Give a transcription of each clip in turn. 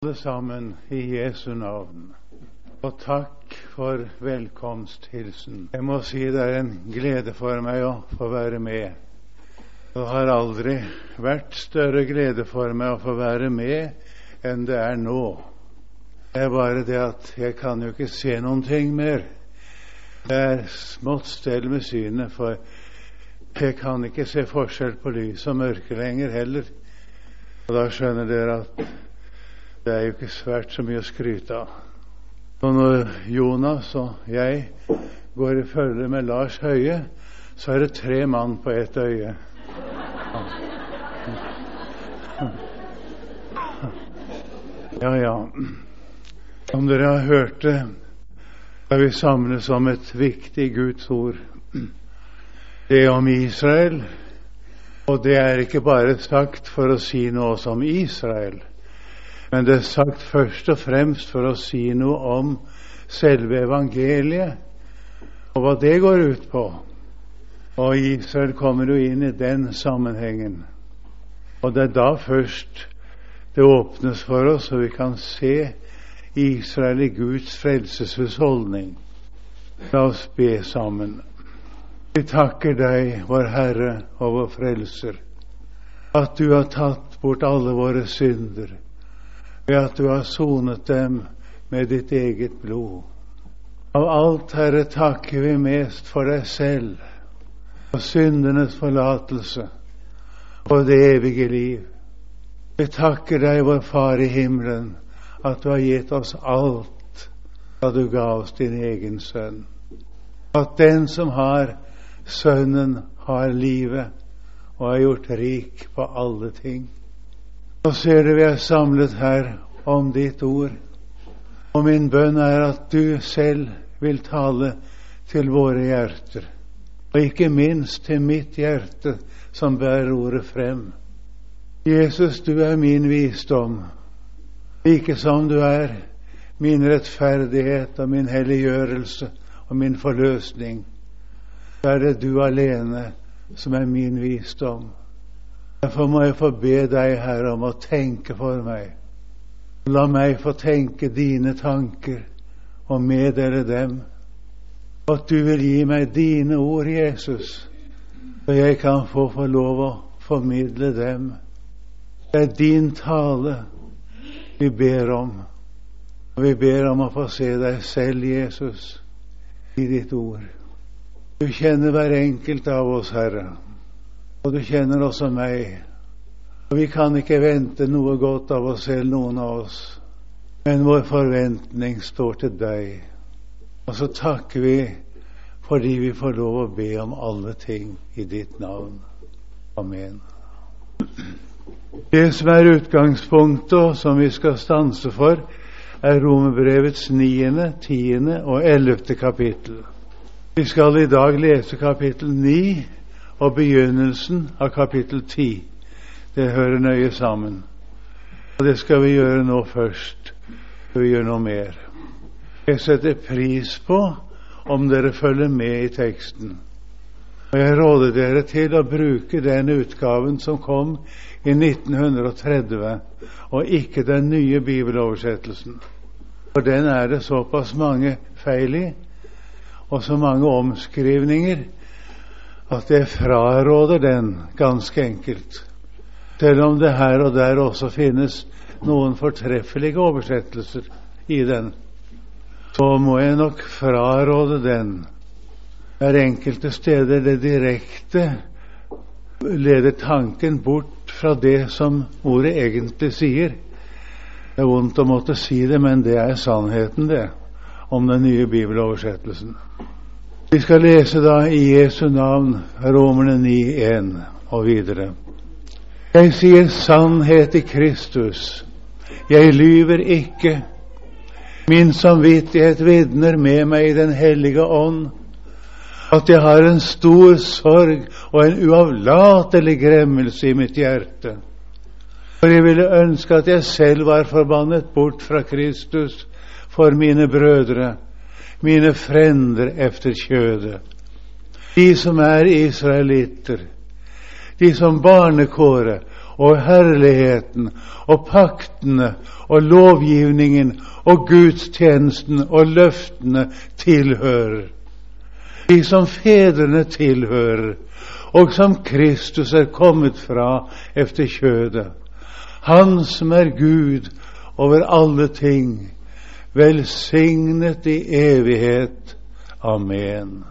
Alle sammen i Jesu navn. Og takk for velkomsthilsen. Jeg må si det er en glede for meg å få være med. Det har aldri vært større glede for meg å få være med enn det er nå. Det er bare det at jeg kan jo ikke se noen ting mer. Det er smått stell med synet, for jeg kan ikke se forskjell på lys og mørke lenger heller. Og da skjønner dere at det er jo ikke svært så mye å skryte av. Og når Jonas og jeg går i følge med Lars Høie, så er det 3 mann på ett øye. Ja. Om dere har hørt det, da vi samles om et viktig Guds ord. Det om Israel, og det er ikke bare sagt for å si noe om Israel, men det er sagt først og fremst for å si noe om selve evangeliet, og hva det går ut på. Og Israel kommer jo inn i den sammenhengen. Og det er da først det åpnes for oss, så vi kan se Israel i Guds frelseshusholdning. La oss be sammen. Vi takker deg, vår Herre og vår Frelser, at du har tatt bort alle våre synder, ved at du har sonet dem med ditt eget blod. Av alt, Herre, takker vi mest for deg selv, for syndenes forlatelse og det evige liv. Vi takker deg, vår Far i himmelen, at du har gitt oss alt da du ga oss din egen sønn. At den som har Sønnen, har livet og er gjort rik på alle ting. Nå ser du vi er samlet her om ditt ord, og min bønn er at du selv vil tale til våre hjerter, og ikke minst til mitt hjerte som bærer ordet frem. Jesus, du er min visdom, like som du er min rettferdighet og min helliggjørelse og min forløsning. Så er det du alene som er min visdom. Derfor må jeg få be deg, Herre, om å tenke for meg. La meg få tenke dine tanker og meddele dem. Og at du vil gi meg dine ord, Jesus, så jeg kan få lov å formidle dem. Det er din tale vi ber om. Og vi ber om å få se deg selv, Jesus, i ditt ord. Du kjenner hver enkelt av oss, Herre, og du kjenner også meg. Og vi kan ikke vente noe godt av oss selv, noen av oss, men vår forventning står til deg. Og så takker vi fordi vi får lov å be om alle ting i ditt navn. Amen. Det som er utgangspunktet, og som vi skal stanse for, er Romerbrevets 9., 10. og 11. kapittel. Vi skal i dag lese kapittel 9 og begynnelsen av kapittel 10. Det hører nøye sammen. Og det skal vi gjøre nå først, før vi gjør noe mer. Jeg setter pris på om dere følger med i teksten. Og jeg råder dere til å bruke den utgaven som kom i 1930, og ikke den nye bibeloversettelsen. For den er det såpass mange feil i, og så mange omskrivninger, at jeg fraråder den ganske enkelt. Selv om det her og der også finnes noen fortreffelige oversettelser i den, så må jeg nok fraråde den. Det er enkelte steder det direkte leder tanken bort fra det som ordet egentlig sier. Det er vondt å måtte si det, men det er sannheten, det, om den nye bibeloversettelsen. Vi skal lese da i Jesu navn Romerne 9:1 og videre. Jeg sier sannhet i Kristus. Jeg lyver ikke. Min samvittighet vitner med meg i den hellige ånd, at jeg har en stor sorg og en uavlatelig gremmelse i mitt hjerte. For jeg ville ønske at jeg selv var forbannet bort fra Kristus for mine brødre, mine frender efter kjødet, de som er israelitter, de som barnekåre og herligheten og paktene og lovgivningen og gudstjenesten og løftene tilhører. De som fedrene tilhører, og som Kristus er kommet fra efter kjødet. Han som er Gud over alle ting, velsignet i evighet. Amen.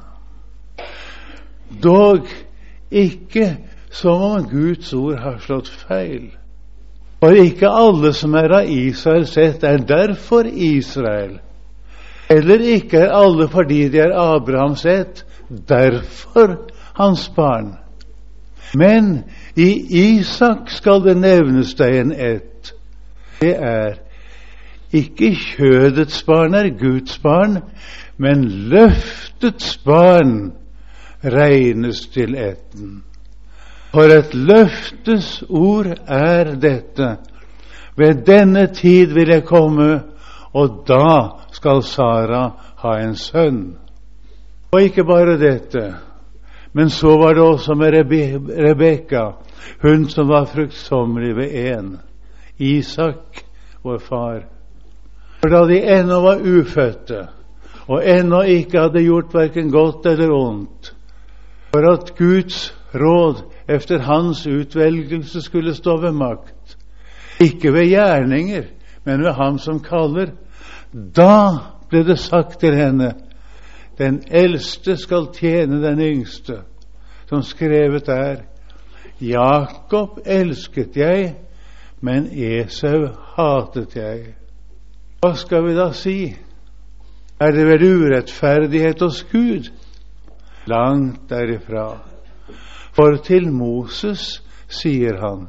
Dog ikke som om Guds ord har slått feil. For ikke alle som er av Israels ett er derfor Israel. Eller ikke er alle fordi de er Abrahams ett, derfor hans barn. Men i Isak skal det nevnes deg en ett. Det er ikke kjødets barn er Guds barn, men løftets barn regnes til etten. For et løftes ord er dette: ved denne tid vil jeg komme, og da skal Sara ha en sønn. Og ikke bare dette, men så var det også med Rebekka, hun som var fruktsommelig ved en, Isak, vår far. For da de ennå var ufødte, og ennå ikke hadde gjort hverken godt eller ondt, for at Guds råd efter hans utvelgelse skulle stå ved makt, ikke ved gjerninger, men ved ham som kaller, da ble det sagt til henne: den eldste skal tjene den yngste, som skrevet er: Jakob elsket jeg, men Esau hatet jeg. Hva skal vi da si? Er det vel urettferdighet hos Gud? Langt derifra. For til Moses sier han: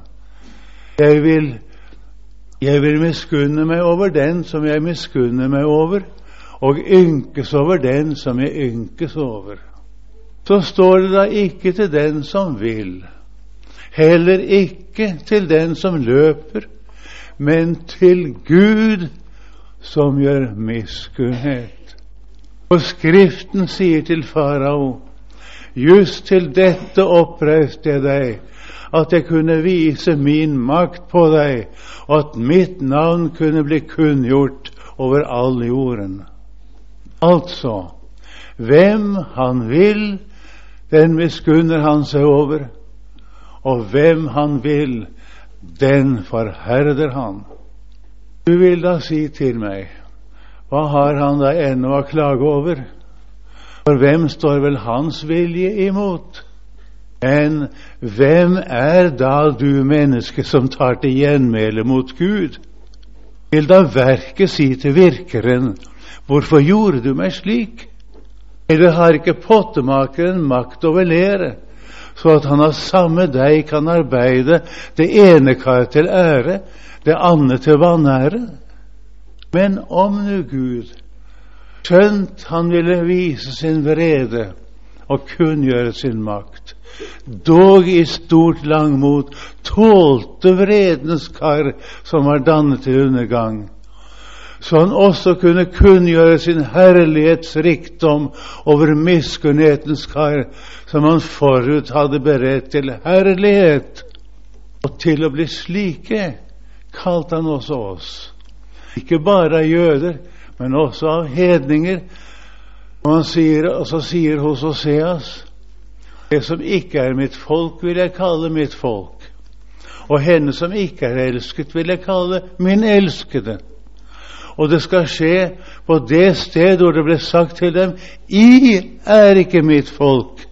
jeg vil miskunne meg over den som jeg miskunner meg over, og ynkes over den som jeg ynkes over. Så står det da ikke til den som vil, heller ikke til den som løper, men til Gud som gjør miskunnhet. Og Skriften sier til farao: just til dette oppreiste jeg deg, at jeg kunne vise min makt på deg, og at mitt navn kunne bli kunngjort over all jorden. Altså, hvem han vil, den miskunner han seg over, og hvem han vil, den forherder han. Du vil da si til meg: hva har han da ennå å klage over? For hvem står vel hans vilje imot? Men hvem er da du menneske som tar til gjenmæle mot Gud? Vil da verket si til virkeren: hvorfor gjorde du meg slik? Eller har ikke pottemakeren makt over leret, så at han av samme deg kan arbeide det ene kar til ære, det andre til vanære? Men om nu Gud, skjønt han ville vise sin vrede og kunngjøre sin makt, dog i stort langmot tålte vredens kar som var dannet til undergang, så han også kunne kunngjøre sin herlighets rikdom over miskunnhetens kar som han forut hadde beredt til herlighet. Og til å bli slike kalte han også oss, ikke bare av jøder, men også av hedninger. Og han sier hos Oseas: det som ikke er mitt folk vil jeg kalle mitt folk, og henne som ikke er elsket vil jeg kalle min elskede. Og det skal skje på det sted hvor det ble sagt til dem: I er ikke mitt folk.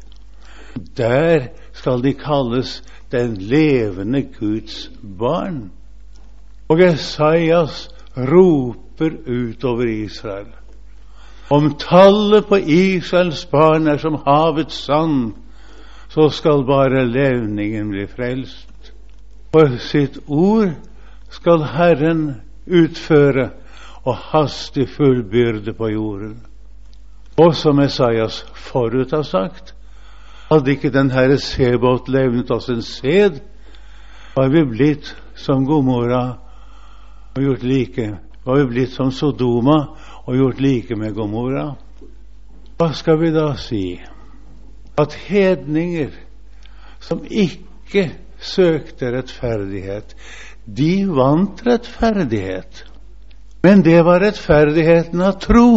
Der skal de kalles den levende Guds barn. Og Esaias roper ut over Israel: om tallet på Israels barn er som havets sand, så skal bare levningen bli frelst. For sitt ord skal Herren utføre og hastig fullbyrde på jorden. Og som Esaias forut har sagt, hadde ikke den Herre Sebot levnet oss en sed, var vi blitt som Gomorra og gjort like, var vi blitt som Sodoma og gjort like med Gomorra. Hva skal vi da si? At hedninger som ikke søkte rettferdighet. De vant rettferdighet. Men det var rettferdigheten av tro.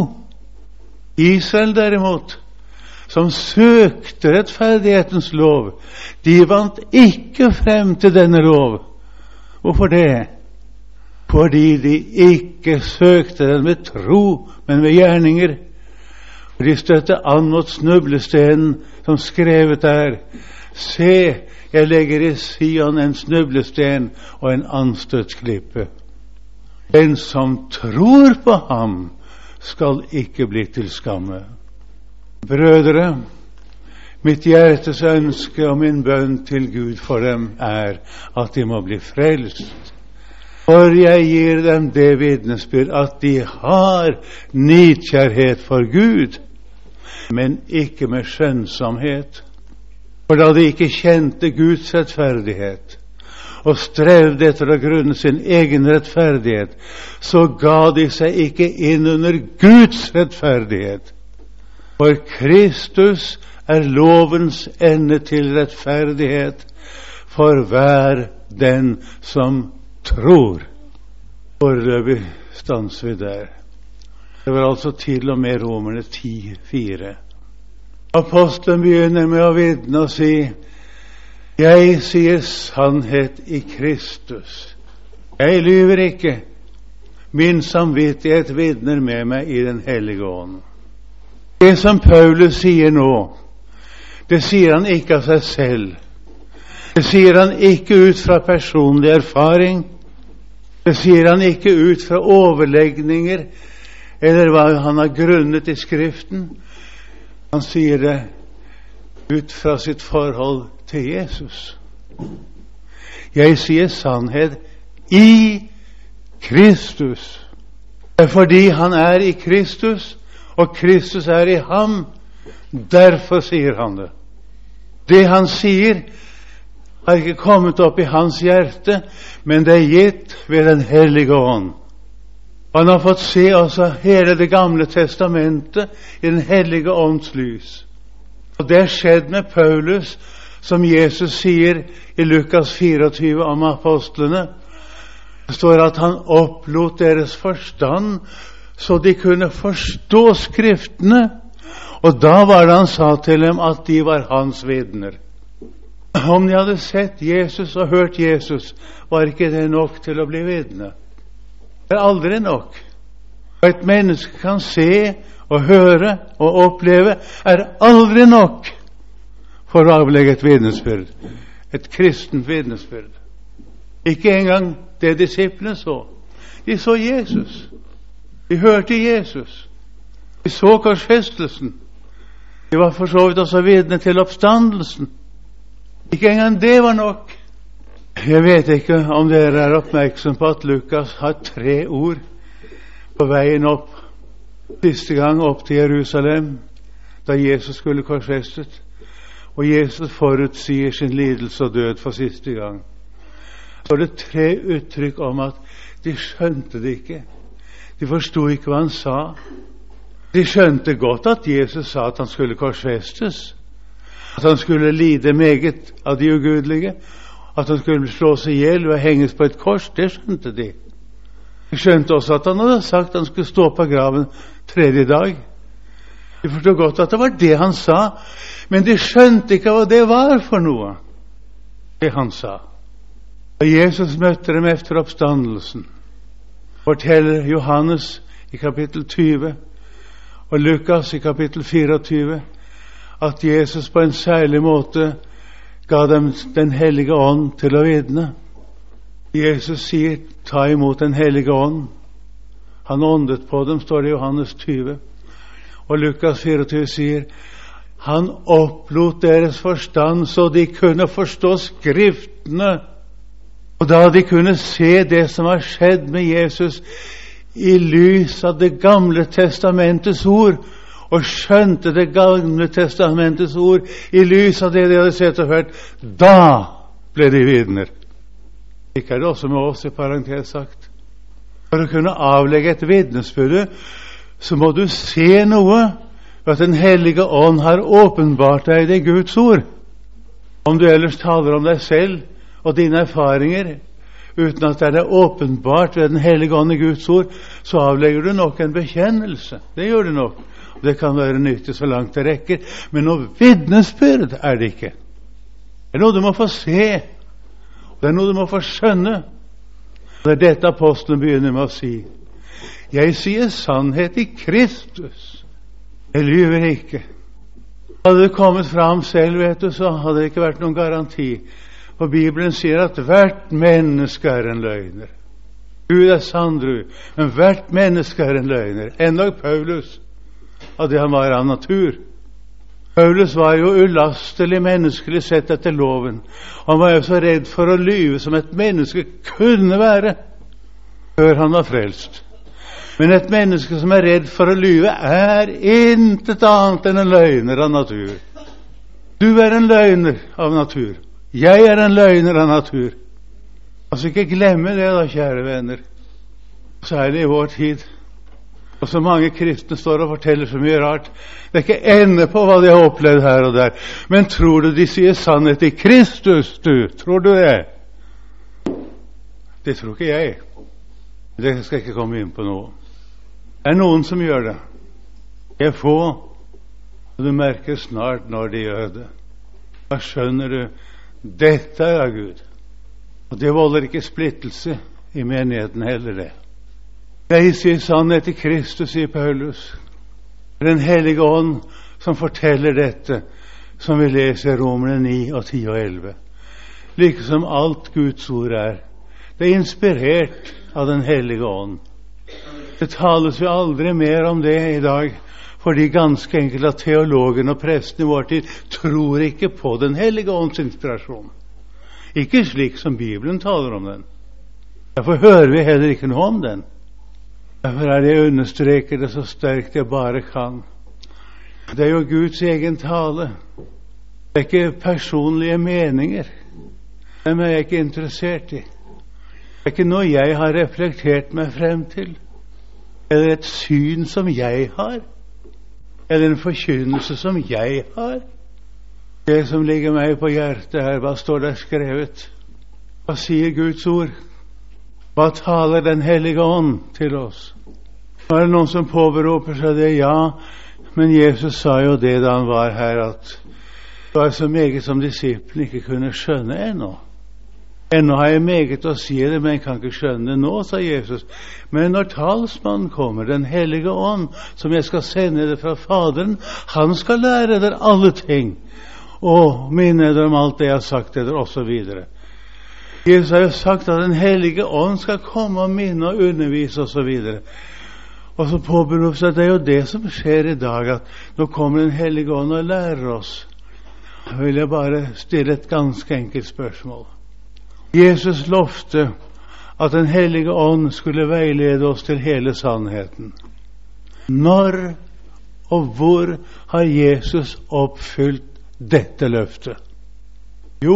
Israel derimot, som søkte rettferdighetens lov, de vant ikke frem til denne lov. Hvorfor det? Fordi de ikke søkte den med tro, men med gjerninger. De støtte an mot snublestenen som skrevet er: Se, jeg legger i Sion en snublesten og en anstøtsklippe. Den som tror på ham, skal ikke bli til skamme. Brødre, mitt hjertes ønske og min bønn til Gud for dem er at de må bli frelst. For jeg gir dem det vitnesbyrd at de har nidkjærhet for Gud, men ikke med skjønnsomhet. For da de ikke kjente Guds rettferdighet og strevde etter å grunne sin egen rettferdighet, så ga de seg ikke inn under Guds rettferdighet. For Kristus er lovens ende til rettferdighet for hver den som tror. Foreløpig stanser vi der. Det var altså til og med Romerne 10:4. Apostelen begynner med å vitne og si: Jeg sier sannhet i Kristus. Jeg lyver ikke. Min samvittighet vitner med meg i den hellige ånd. Det som Paulus sier nå, det sier han ikke av seg selv. Det sier han ikke ut fra personlig erfaring. Det sier han ikke ut fra overlegninger eller hva han har grunnet i Skriften. Han sier det ut fra sitt forhold til Jesus. Jeg sier sannhet i Kristus. Det er fordi han er i Kristus, og Kristus er i ham. Derfor sier han det. Det han sier har ikke kommet opp i hans hjerte, men det er gitt ved den hellige ånd. Han har fått se også hele det gamle testamentet i den hellige ånds lys. Og det er skjedd med Paulus, som Jesus sier i Lukas 24 om apostlene. Det står at han opplot deres forstand så de kunne forstå Skriftene. Og da var det han sa til dem at de var hans vitner. Om de hadde sett Jesus og hørt Jesus, var ikke det nok til å bli vitne. Det er aldri nok. Og et menneske kan se og høre og oppleve er aldri nok for å avlegge et vitnesbyrd, et kristent vitnesbyrd. Ikke engang det disiplene så. De så Jesus. De hørte Jesus. De så korsfestelsen. De var for så vidt også vitne til oppstandelsen. Ikke engang det var nok. Jeg vet ikke om dere er oppmerksom på at Lukas har 3 ord på veien opp, siste gang opp til Jerusalem, da Jesus skulle korsfestet. Og Jesus forutsier sin lidelse og død for siste gang. Så er det 3 uttrykk om at de skjønte det ikke. De forstod ikke hva han sa. De skjønte godt at Jesus sa at han skulle korsfestes, at han skulle lide meget av de ugudelige, at han skulle slås i hjel og henges på et kors. Det skjønte de. De skjønte også at han hadde sagt at han skulle stå på graven 3. dag. De forstod godt at det var det han sa, men de skjønte ikke hva det var for noe, det han sa. Og Jesus møtte dem efter oppstandelsen. Forteller Johannes i kapittel 20 og Lukas i kapittel 24 at Jesus på en særlig måte ga dem den hellige ånd til å vitne. Jesus sier, ta imot den hellige ånd. Han åndet på dem, står det i Johannes 20. Og Lukas 24 sier, han opplot deres forstand så de kunne forstå Skriftene. Og da de kunne se det som har skjedd med Jesus i lys av det gamle testamentets ord, og skjønte det gamle testamentets ord i lys av det de hadde sett og hørt, da ble de vitner. Ikke er det også med oss, i parentes sagt. For å kunne avlegge et vitnesbyrd, så må du se noe, at den hellige ånd har åpenbart deg det Guds ord. Om du ellers taler om deg selv, og dine erfaringer, uten at det er åpenbart ved den hellige ånd i Guds ord, så avlegger du nok en bekjennelse. Det gjør du nok. Det kan være nyttig så langt det rekker, men noe vitnesbyrd er det ikke. Det er noe du må få se. Det er noe du må få skjønne. Det er dette apostelen begynner med å si. Jeg sier sannhet i Kristus. Jeg lyver ikke. Hadde det kommet fram selv, vet du, så hadde det ikke vært noen garanti. For Bibelen sier at hvert menneske er en løgner. Gud er sandru, men hvert menneske er en løgner. Endog Paulus, av det han var av natur. Paulus var jo ulastelig menneskelig sett etter loven. Han var jo så redd for å lyve som et menneske kunne være før han var frelst. Men et menneske som er redd for å lyve er intet annet enn en løgner av natur. Du er en løgner av natur. Jeg er en løgner av natur. Altså ikke glemme det da, kjære venner. Særlig i vår tid. Og så mange kristne står og forteller så mye rart. Det er ikke ende på hva de har opplevd her og der. Men tror du de sier sannhet i Kristus, du? Tror du det? Det tror ikke jeg. Det skal jeg ikke komme inn på nå. Det er noen som gjør det. Det er få, og du merker snart når de gjør det. Da skjønner du, dette er av Gud. Og det volder ikke splittelse i menigheten heller det. Jeg sier sannhet i Kristus, sier Paulus. Det er den hellige ånd som forteller dette, som vi leser i Romerne 9 og 10 og 11. Like som alt Guds ord er. Det er inspirert av den hellige ånd. Det tales jo aldri mer om det i dag, fordi ganske enkelt at teologene og prestene i vår tid tror ikke på den hellige ånds inspirasjon. Ikke slik som Bibelen taler om den. Derfor hører vi heller ikke noe om den. Derfor er det jeg understreker det så sterkt jeg bare kan. Det er jo Guds egen tale. Det er ikke personlige meninger. Dem er jeg ikke interessert i. Det er ikke noe jeg har reflektert meg frem til. Eller et syn som jeg har. Eller en forkynnelse som jeg har. Det som ligger meg på hjertet her, hva står der skrevet? Hva sier Guds ord? Hva taler den hellige ånd til oss? Nå er det noen som påberoper seg det, ja, men Jesus sa jo det da han var her, at det var så meget som disiplene ikke kunne skjønne ennå. Ennå har jeg meget å si det, men jeg kan ikke skjønne det nå, sa Jesus. Men når talsmannen kommer, den hellige ånd, som jeg skal sende det fra Faderen, han skal lære dere alle ting, og minne dere om alt det jeg har sagt dere, og så videre. Jesus har jo sagt at den hellige ånd skal komme og minne og undervise, og så videre. Og så påberoper seg, det er jo det som skjer i dag, at nå kommer den hellige ånd og lærer oss. Da vil jeg bare stille et ganske enkelt spørsmål. Jesus lovte at den hellige ånd skulle veilede oss til hele sannheten. Når og hvor har Jesus oppfylt dette løftet? Jo,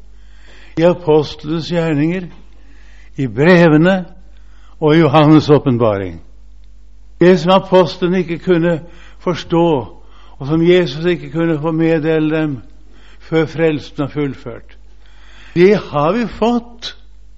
i apostlenes gjerninger, i brevene og i Johannes åpenbaring. Det som apostelen ikke kunne forstå, og som Jesus ikke kunne få meddele dem før frelsen er fullført. Det har vi fått,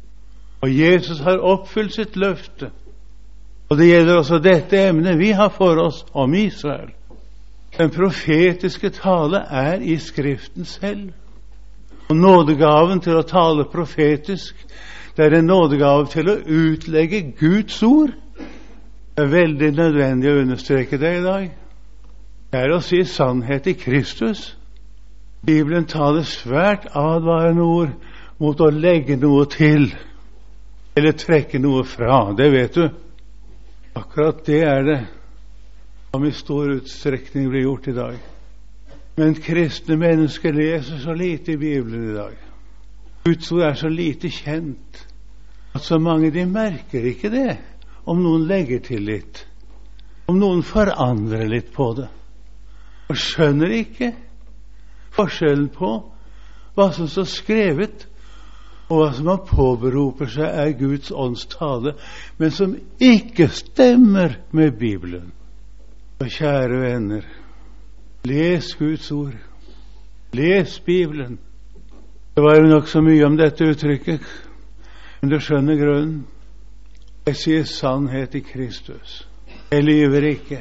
og Jesus har oppfylt sitt løfte. Og det gjelder også dette emnet vi har for oss om Israel. Den profetiske tale er i Skriften selv. Og nådegaven til å tale profetisk, det er en nådegave til å utlegge Guds ord. Det er veldig nødvendig å understreke det i dag. Det er å si sannhet i Kristus. Bibelen taler svært advarende ord mot å legge noe til, eller trekke noe fra. Det vet du. Akkurat det er det som i stor utstrekning blir gjort i dag. Men kristne mennesker leser så lite i Bibelen i dag. Guds ord er så lite kjent, at så mange de merker ikke det, om noen legger til litt, om noen forandrer litt på det, og skjønner ikke forskjellen på hva som står skrevet, og hva som har påberoper seg er Guds ånds tale, men som ikke stemmer med Bibelen. Og kjære venner, les Guds ord, les Bibelen, Det var jo nok så mye om dette uttrykket, men du skjønner grunnen. Jeg sier sannhet i Kristus. Jeg lyver ikke.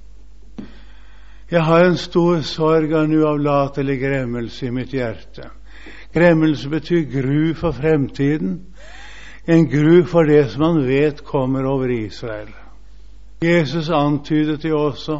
Jeg har en stor sorg og en uavlatelig gremmelse i mitt hjerte. Gremmelse betyr gru for fremtiden. En gru for det som man vet kommer over Israel. Jesus antydet jo også,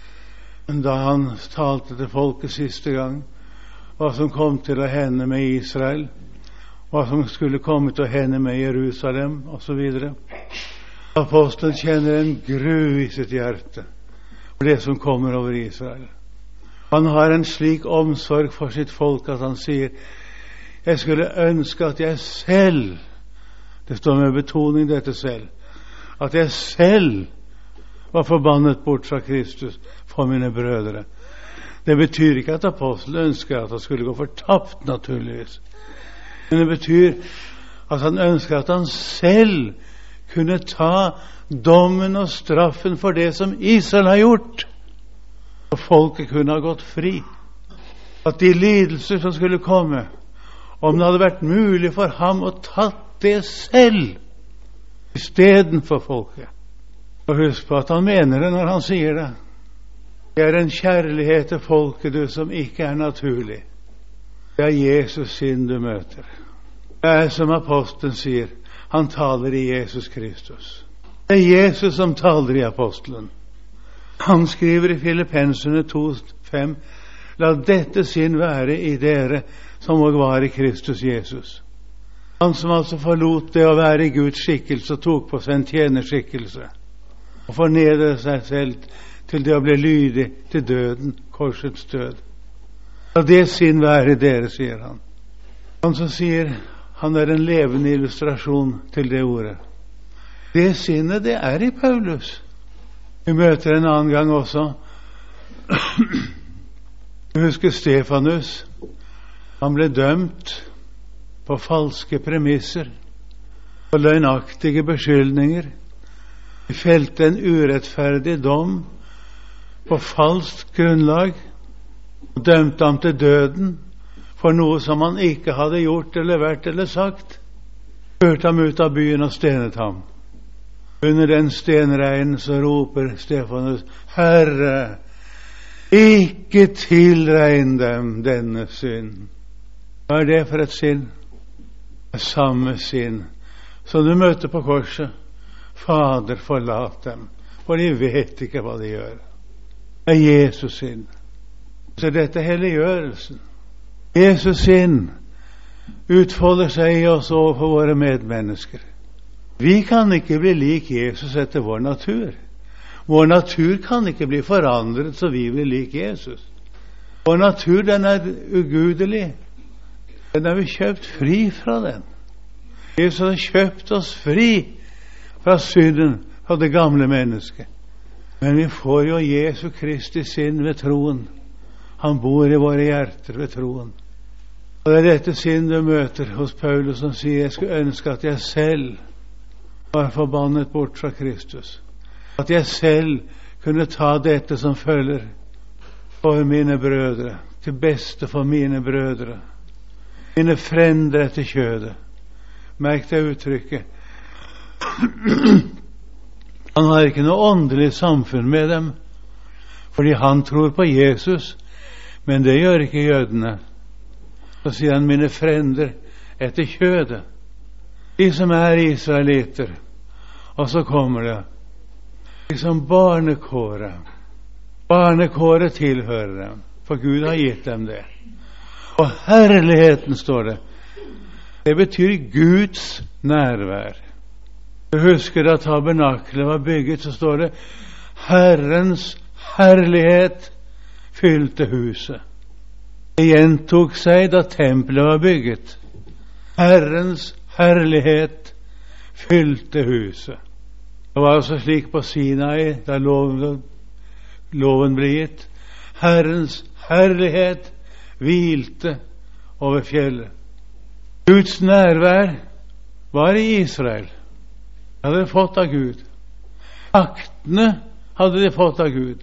da han talte til folket siste gang, hva som kom til å hende med Israel, hva som skulle komme til å hende med Jerusalem, og så videre. Apostelen kjenner en gru i sitt hjerte for det som kommer over Israel. Han har en slik omsorg for sitt folk at han sier, jeg skulle ønske at jeg selv, det står med betoning dette selv, at jeg selv var forbannet bort fra Kristus for mine brødre. Det betyr ikke at apostelen ønsker at han skulle gå fortapt, naturligvis. Men det betyr at han ønsker at han selv kunne ta dommen og straffen for det som Israel har gjort, og folket kunne ha gått fri. At de lidelser som skulle komme, om det hadde vært mulig for ham å tatt det selv i stedet for folket. Og husk på at han mener det når han sier det. Det er en kjærlighet til folket, du, som ikke er naturlig. Det er Jesus sin du møter. Det er som apostelen sier, han taler i Jesus Kristus. Det er Jesus som taler i apostelen. Han skriver i Filippenserne 2:5, la dette sinn være i dere som også var i Kristus Jesus. Han som altså forlot det å være i Guds skikkelse og tok på seg en tjenerskikkelse og fornedret seg selv til det å bli lydig til døden, korsets død. La det sinn være i dere, sier han. Han som sier han er en levende illustrasjon til det ordet. Det sinnet, det er i Paulus. Vi møter en annen gang også. Du husker Stefanus. Han ble dømt på falske premisser, på løgnaktige beskyldninger. Vi felte en urettferdig dom på falskt grunnlag og dømte ham til døden for noe som han ikke hadde gjort eller vært eller sagt. Førte ham ut av byen og stenet ham. Under den stenregnen så roper Stefanus, Herre, ikke tilregn dem denne synd. Hva er det for et synd? Det samme synd som du møter på korset. Fader, forlat dem, for de vet ikke hva de gjør. Det er Jesus synd. Så dette er helliggjørelsen. Jesus synd utfolder seg i oss overfor våre medmennesker. Vi kan ikke bli lik Jesus etter vår natur. Vår natur kan ikke bli forandret så vi blir lik Jesus. Vår natur, den er ugudelig. Den er vi kjøpt fri fra den. Jesus har kjøpt oss fri fra synden, fra det gamle mennesket. Men vi får jo Jesu Kristi sinn ved troen. Han bor i våre hjerter ved troen. Og det er dette sinn du møter hos Paulus som sier, jeg skulle ønske at jeg selv var forbannet bort fra Kristus. At jeg selv kunne ta dette som følger for mine brødre, til beste for mine brødre, mine frender etter kjødet. Merk det uttrykket. Han har ikke noe åndelig samfunn med dem, fordi han tror på Jesus, men det gjør ikke jødene. Så sier han, mine frender etter kjødet, de som er israeliter. Og så kommer det liksom barnekåret. Barnekåret tilhører dem, for Gud har gitt dem det. Og herligheten, står det. Det betyr Guds nærvær. Du husker da tabernaklet var bygget, så står det Herrens herlighet fylte huset. Det gjentok seg da tempelet var bygget. Herrens herlighet fylte huset. Det var altså slik på Sinai, da loven ble gitt. Herrens herlighet hvilte over fjellet. Guds nærvær var i Israel. Det hadde de fått av Gud. Aktene hadde de fått av Gud.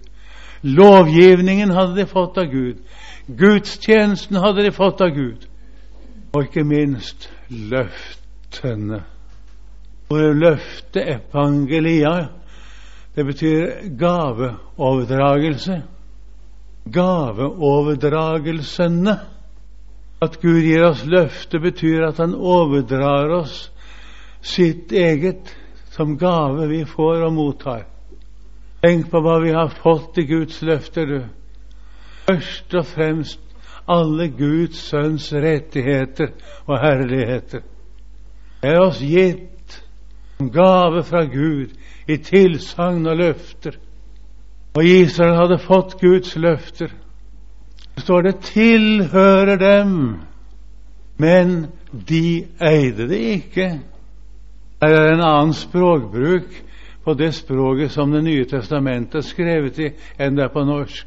Lovgivningen hadde de fått av Gud. Gudstjenesten hadde de fått av Gud. og ikke minst løftene. Og løfte evangelia, det betyr gaveoverdragelse. Gaveoverdragelsene. At Gud gir oss løfte betyr at han overdrar oss sitt eget som gave vi får og mottar. Tenk på hva vi har fått i Guds løfter, du. Først og fremst alle Guds sønns rettigheter og herligheter. Det er oss gitt som gave fra Gud i tilsagn og løfter. Og Israel hadde fått Guds løfter. Så står det tilhører dem, men de eide det ikke. Det er en annen språkbruk på det språket som Det nye testamentet er skrevet i, enn det er på norsk.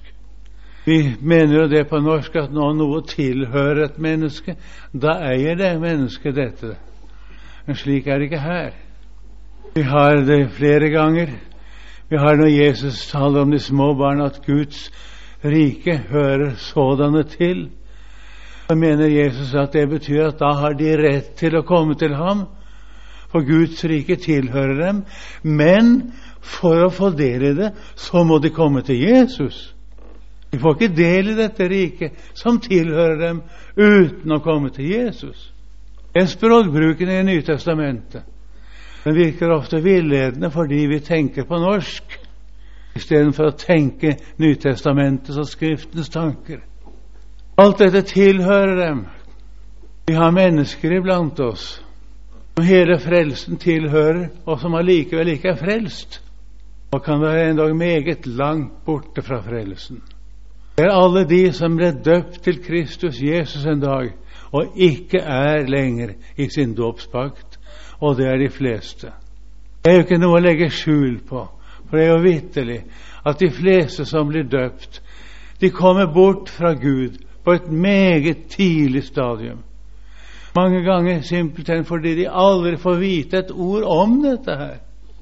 Vi mener jo det på norsk at når noe tilhører et menneske, da eier det mennesket dette. Men slik er det ikke her. Vi har det flere ganger. Vi har når Jesus taler om de små barn at Guds rike hører sådanne til. Så mener Jesus at det betyr at da har de rett til å komme til ham, for Guds rike tilhører dem. Men for å få del i det, så må de komme til Jesus. De får ikke del i dette riket som tilhører dem uten å komme til Jesus. Det er språkbruken i Nytestamentet. Den virker ofte villedende fordi vi tenker på norsk, i stedet for å tenke Nytestamentets og Skriftens tanker. Alt dette tilhører dem. Vi har mennesker iblant oss som hele frelsen tilhører, og som allikevel ikke er frelst, og kan være endog meget langt borte fra frelsen. Det er alle de som ble døpt til Kristus Jesus en dag, og ikke er lenger i sin dåpspakt, og det er de fleste. Det er jo ikke noe å legge skjul på, for det er jo vitterlig at de fleste som blir døpt, de kommer bort fra Gud på et meget tidlig stadium. Mange ganger simpelthen fordi de aldri får vite et ord om dette her.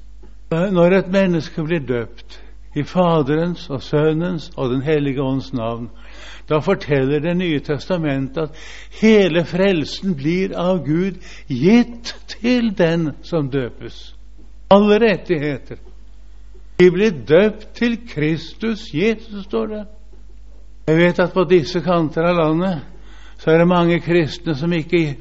Når et menneske blir døpt i Faderens og Sønnens og Den hellige ånds navn, da forteller Det nye testamentet at hele frelsen blir av Gud gitt til den som døpes. Alle rettigheter. De blir døpt til Kristus Jesus, står det. Jeg vet at på disse kanter av landet så er det mange kristne som ikke,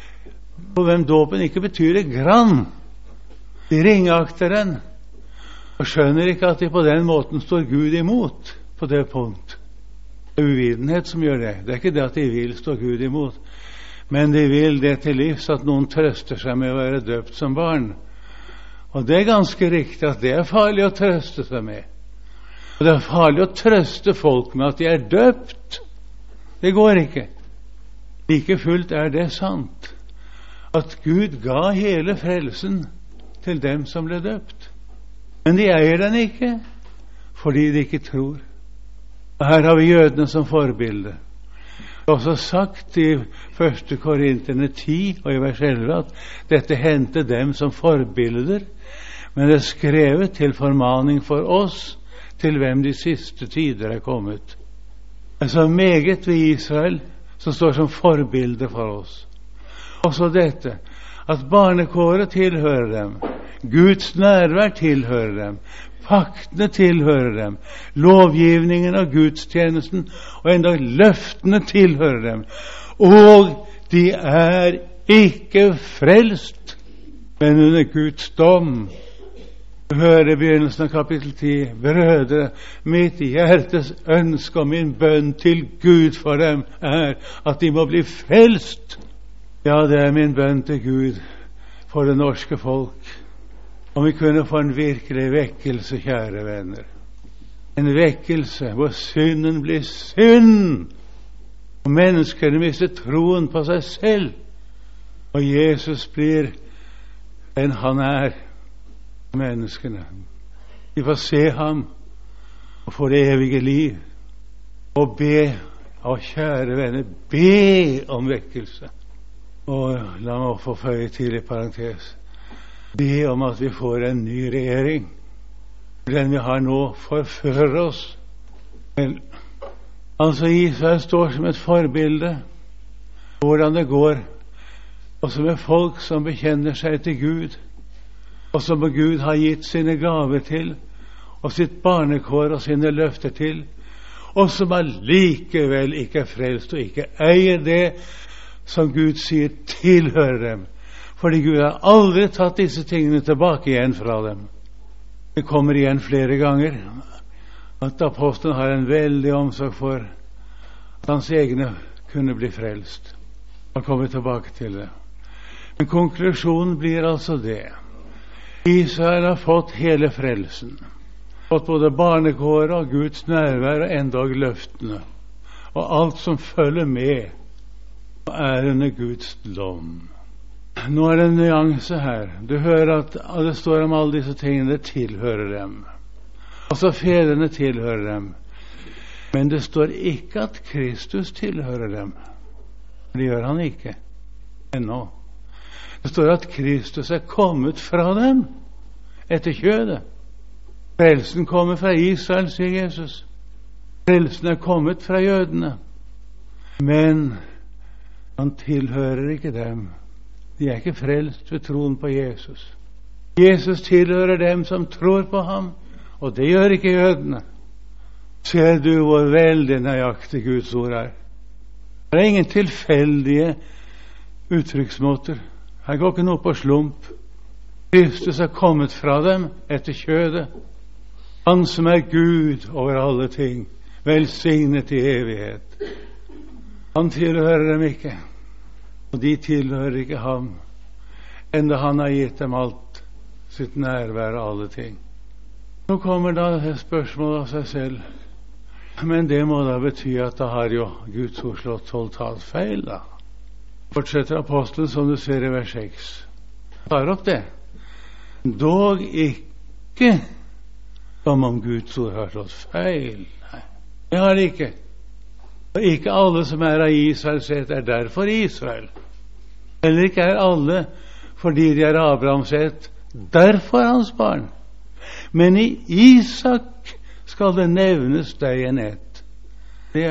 på hvem dåpen ikke betyr et grann. De ringakter den og skjønner ikke at de på den måten står Gud imot på det punkt. Det er uvitenhet som gjør det. Det er ikke det at de vil stå Gud imot, men de vil det til livs at noen trøster seg med å være døpt som barn. Og det er ganske riktig at det er farlig å trøste seg med. Og det er farlig å trøste folk med at de er døpt. Det går ikke. Like fullt er det sant at Gud ga hele frelsen til dem som ble døpt. Men de eier den ikke, fordi de ikke tror. Og her har vi jødene som forbilde. Det er også sagt i 1. Korinterne 10 og i vers 11 at dette hendte dem som forbilder, men det er skrevet til formaning for oss, til hvem de siste tider er kommet. Altså meget ved Israel som står som forbilde for oss. Også dette, at barnekåret tilhører dem, Guds nærvær tilhører dem, paktene tilhører dem, lovgivningen og gudstjenesten og enda løftene tilhører dem, og de er ikke frelst, men under Guds dom. Du hører i begynnelsen av kapittel 10, brødre, mitt hjertes ønske og min bønn til Gud for dem er at de må bli frelst. Ja, det er min bønn til Gud for det norske folk. Om vi kunne få en virkelig vekkelse, kjære venner. En vekkelse hvor synden blir synd, og menneskene mister troen på seg selv, og Jesus blir den han er, menneskene. De får se ham og få det evige liv, og be, og kjære venner, be om vekkelse. Og la meg få føye til i parentes, be om at vi får en ny regjering. Den vi har nå forfører oss. Altså Israel står som et forbilde hvordan det går og som folk som bekjenner seg til Gud, og som Gud har gitt sine gaver til, og sitt barnekår og sine løfter til, og som allikevel ikke er frelst og ikke eier det som Gud sier tilhører dem, fordi Gud har aldri tatt disse tingene tilbake igjen fra dem. Det kommer igjen flere ganger at apostelen har en veldig omsorg for at hans egne kunne bli frelst. Han kommer tilbake til det. Men konklusjonen blir altså det. Israel har fått hele frelsen. Fått både barnekåret og Guds nærvær og endog løftene. Og alt som følger med, og er under Guds dom. Nå er det en nyanse her. Du hører at det står om alle disse tingene, det tilhører dem. Altså fedrene tilhører dem. Men det står ikke at Kristus tilhører dem. Det gjør han ikke ennå. Det står at Kristus er kommet fra dem etter kjødet. Frelsen kommer fra Israel, sier Jesus. Frelsen er kommet fra jødene. Men han tilhører ikke dem. De er ikke frelst ved troen på Jesus. Jesus tilhører dem som tror på ham, og det gjør ikke jødene. Ser du hvor veldig nøyaktig Guds ord er? Det er ingen tilfeldige uttrykksmåter. Her går ikke noe på slump. Kristus er kommet fra dem etter kjødet. Han som er Gud over alle ting, velsignet i evighet. Han tilhører dem ikke, og de tilhører ikke ham, enda han har gitt dem alt, sitt nærvær og alle ting. Nå kommer da spørsmålet av seg selv. Men det må da bety at da har jo Guds ord slått totalt feil, da. Fortsetter apostelen som du ser i vers 6. Tar opp det. Dog ikke som om Guds ord har slått feil. Nei, det har det ikke. Og ikke alle som er av Israels ett er derfor Israel. Eller ikke er alle fordi de er Abrahams ett derfor hans barn. Men i Isak skal det nevnes deg en ett. Det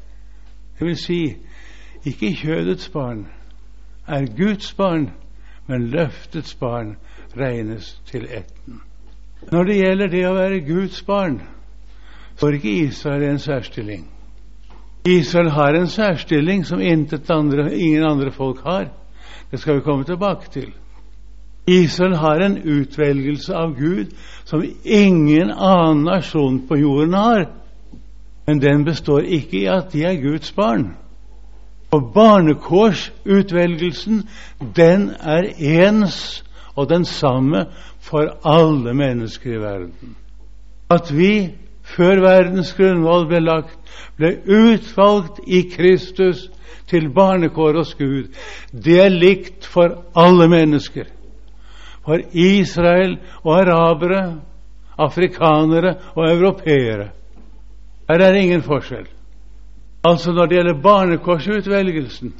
vil si, ikke kjødets barn er Guds barn, men løftets barn regnes til etten. Når det gjelder det å være Guds barn, så er ikke Israel en særstilling. Israel har en særstilling som ingen andre folk har. Det skal vi komme tilbake til. Israel har en utvelgelse av Gud som ingen annen nasjon på jorden har. Men den består ikke i at de er Guds barn. Og barnekårsutvelgelsen, den er ens og den samme for alle mennesker i verden. At vi, før verdens grunnvoll ble lagt, ble utvalgt i Kristus til barnekår hos Gud, det er likt for alle mennesker. For Israel og arabere, afrikanere og europeere. Her er ingen forskjell. Altså når det gjelder barnekårsutvelgelsen,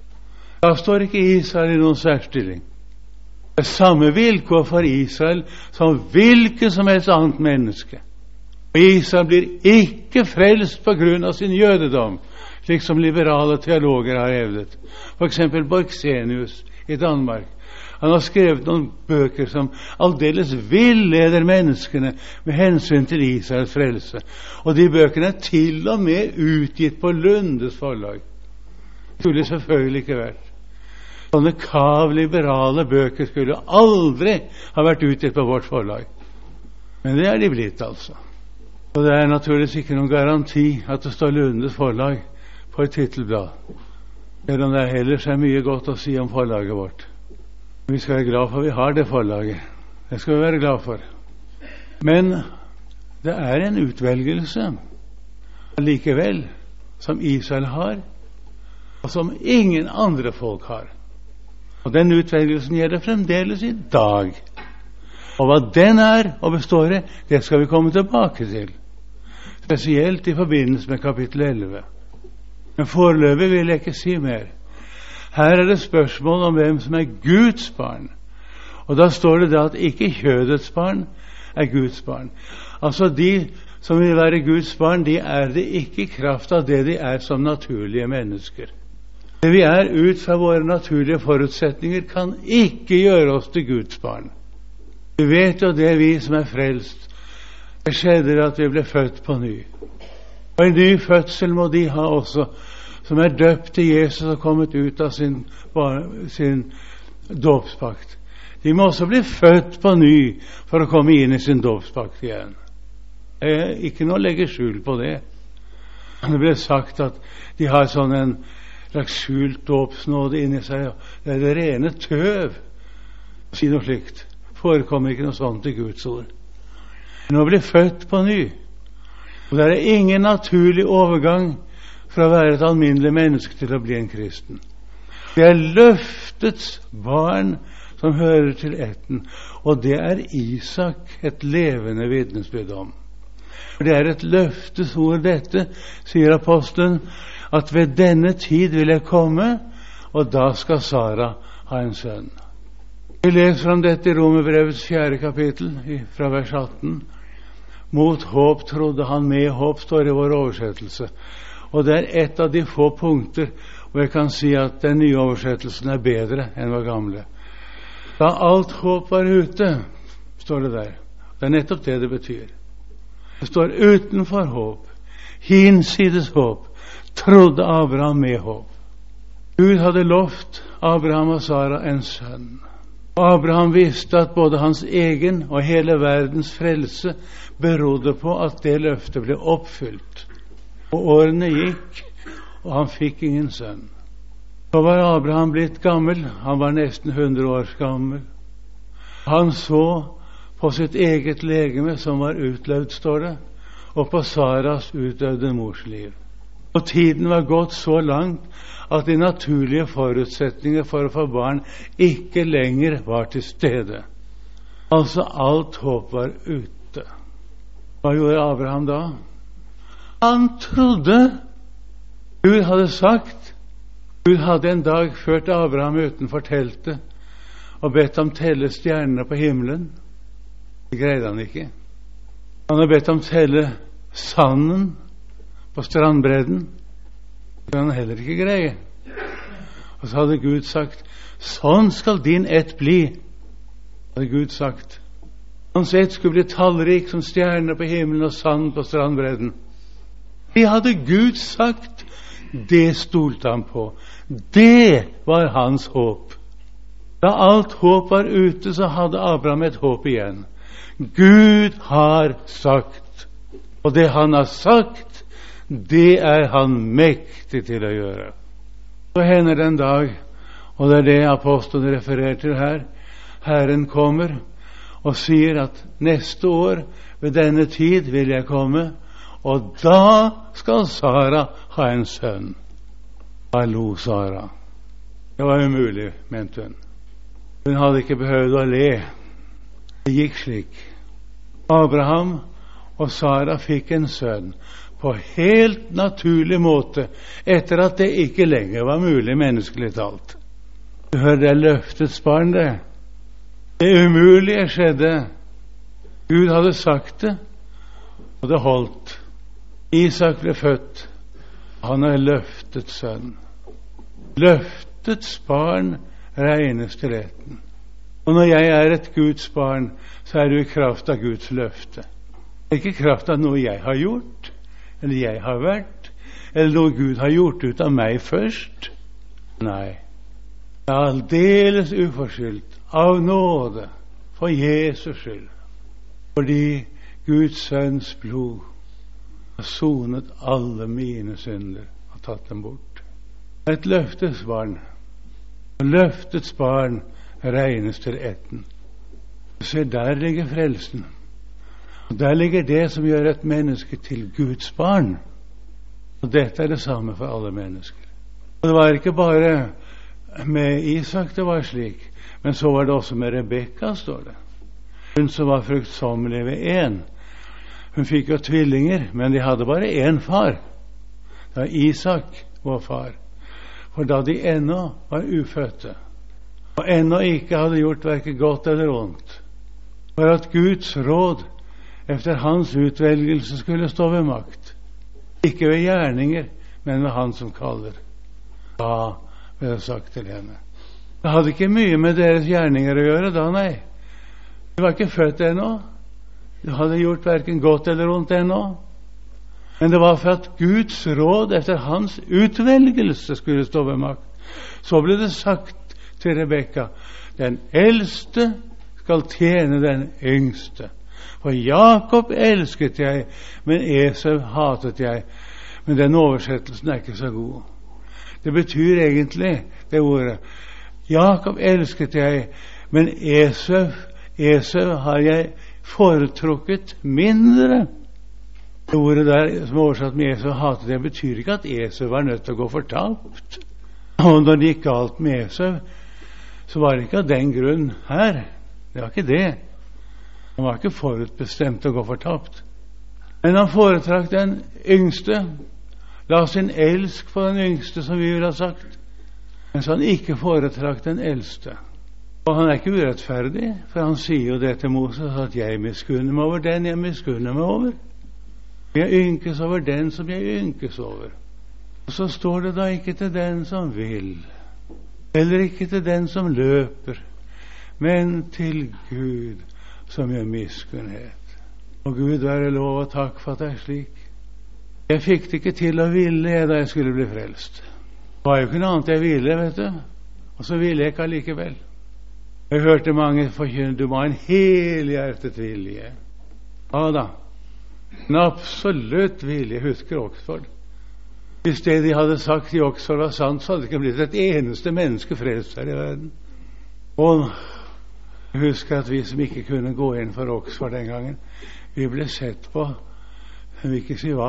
da står ikke Israel i noen særstilling. Det er samme vilkår for Israel som hvilket som helst annet menneske. Og Israel blir ikke frelst på grunn av sin jødedom, slik som liberale teologer har hevdet. For eksempel Borgsenius i Danmark. Han har skrevet noen bøker som aldeles villeder menneskene med hensyn til Israels frelse. Og de bøkene er til og med utgitt på Lundes forlag. Det skulle selvfølgelig ikke vært. Sånne kav-liberale bøker skulle aldri ha vært utgitt på vårt forlag. Men det er de blitt, altså. Og det er naturligvis ikke noen garanti at det står Lundes forlag på et titelblad. Selv om det ellers er mye godt å si om forlaget vårt. Vi skal være glad for at vi har det forlaget. Det skal vi være glad for. Men det er en utvelgelse likevel som Israel har, og som ingen andre folk har. Og den utvelgelsen gjelder fremdeles i dag. Og hva den er og består i, det skal vi komme tilbake til. Spesielt i forbindelse med kapittel 11. Men foreløpig vil jeg ikke si mer. Her er det spørsmål om hvem som er Guds barn. Og da står det da at ikke kjødets barn er Guds barn. Altså de som vil være Guds barn, de er det ikke i kraft av det de er som naturlige mennesker. Det vi ut fra våre naturlige forutsetninger, kan ikke gjøre oss til Guds barn. Vi vet jo det, vi som frelst. Det skjedde at vi ble født på ny. Og en ny fødsel må de ha også, som døpt til Jesus og kommet ut av sin dåpspakt. De må også bli født på ny for å komme inn i sin dåpspakt igjen. Det ikke noe å legge skjul på det. Det ble sagt at de har sånn en slags skjult dåpsnåde inni seg. Det det rene tøv. Si noe slikt. Forekommer ikke noe sånt i Guds ord. Men å bli født på ny. Og det ingen naturlig overgang fra å være et alminnelig menneske til å bli en kristen. Det løftets barn som hører til ætten, og det Isak et levende vitnesbyrd om. Det et løftes ord dette, sier apostelen, at ved denne tid vil jeg komme, og da skal Sara ha en sønn. Vi leser om dette i Romerbrevets 4. kapittel, fra vers 18. Mot håp trodde han, med håp står i vår oversettelse. Og det et av de få punkter hvor jeg kan si at den nye oversettelsen bedre enn vår gamle. Da alt håp var ute, står det der. Det nettopp det det betyr. Det står utenfor håp, hinsides håp, trodde Abraham med håp. Gud hadde lovt Abraham og Sara en sønn. Og Abraham visste at både hans egen og hele verdens frelse berodde på at det løftet ble oppfylt. Og årene gikk, og han fikk ingen sønn. Så var Abraham blitt gammel. Han var nesten 100 år gammel. Han så på sitt eget legeme som var utløvd, står det, og på Saras utdøvde mors liv. Og tiden var gått så langt at de naturlige forutsetninger for å få barn ikke lenger var til stede. Altså alt håp var ute. Hva gjorde Abraham da? Han trodde. Gud hadde sagt. Gud hadde en dag ført Abraham utenfor teltet og bedt ham telle stjernene på himmelen. Det greide han ikke. Han hadde bedt ham telle sanden på strandbredden. Det kan han heller ikke greie. Og så hadde Gud sagt, sånn skal din ett bli. Hadde Gud sagt. Hans ett skulle bli tallrik som stjerner på himmelen og sand på strandbredden. Det hadde Gud sagt. Det stolte han på. Det var hans håp. Da alt håp var ute, så hadde Abraham et håp igjen. Gud har sagt. Og det han har sagt, det han mektig til å gjøre. Så hender det en dag, og det det apostelen refererer til her, Herren kommer og sier at neste år, ved denne tid vil jeg komme, og da skal Sara ha en sønn. Hallo, Sara. Det var umulig, mente hun. Hun hadde ikke behøvd å le. Det gikk slik. Abraham og Sara fikk en sønn på helt naturlig måte, etter at det ikke lenger var mulig menneskelig talt. Du hører, det løftets barn, det. Det umulige skjedde. Gud hadde sagt det, og det holdt. Isak ble født. Han løftets sønn. Løftets barn regnes til retten. Og når jeg et Guds barn, så det i kraft av Guds løfte. Ikke i kraft av noe jeg har gjort, eller jeg har vært, eller noe Gud har gjort ut av meg først. Nei. Det aldeles uforskyldt, av nåde, for Jesus skyld. Fordi Guds sønns blod har sonet alle mine synder og tatt dem bort. Et løftets barn. Og løftets barn regnes til ætten. Se, der ligger frelsen. Og der ligger det som gjør et menneske til Guds barn. Og dette det samme for alle mennesker. Og det var ikke bare med Isak det var slik, men så var det også med Rebekka, står det. Hun som var fruktsommelig ved en. Hun fikk jo tvillinger, men de hadde bare én far. Det var Isak, vår far. For da de ennå var ufødte, og ennå ikke hadde gjort hverken godt eller ondt, for at Guds råd efter hans utvelgelse skulle stå ved makt, ikke ved gjerninger, men ved han som kaller. Da jeg hadde sagt til henne. Det hadde ikke mye med deres gjerninger å gjøre da, nei. De var ikke født ennå. De hadde gjort hverken godt eller ondt ennå. Men det var for at Guds råd etter hans utvelgelse skulle stå ved makt. Så ble det sagt til Rebekka, den eldste skal tjene den yngste. For Jakob elsket jeg, men Esau hatet jeg. Men den oversettelsen er ikke så god. Det betyr egentlig det ordet. Jakob elsket jeg, men Esau har jeg foretrukket mindre. Det ordet der som er oversatt med Esau hatet, det betyr ikke at Esau var nødt til å gå fortapt. Og når det gikk galt med Esau, så var det ikke av den grunn her. Det var ikke det. Han var ikke forutbestemt å gå fortapt. Men han foretrakk den yngste, la sin elsk på den yngste, som vi ville ha sagt, mens han ikke foretrakk den eldste. Og han er ikke urettferdig, for han sier jo det til Moses, at jeg miskunner meg over den jeg miskunner meg over. Jeg ynkes over den som jeg ynkes over. Og så står det da ikke til den som vil, eller ikke til den som løper, men til Gud som gjør miskunnhet. Og Gud være lov og takk for at det er slik. Jeg fikk det ikke til å ville da jeg skulle bli frelst. Det var jo ikke noe annet jeg ville, vet du. Og så ville jeg ikke allikevel. Jeg hørte mange forkynne, du må ha en helhjertet vilje. Ja da, en absolutt vilje. Jeg husker Oxford. Hvis det de hadde sagt i Oxford var sant, så hadde det ikke blitt et eneste menneske frelst her i verden. Og jeg husker at vi som ikke kunne gå inn for Oxford den gangen, vi ble sett på, jeg vil ikke si hva,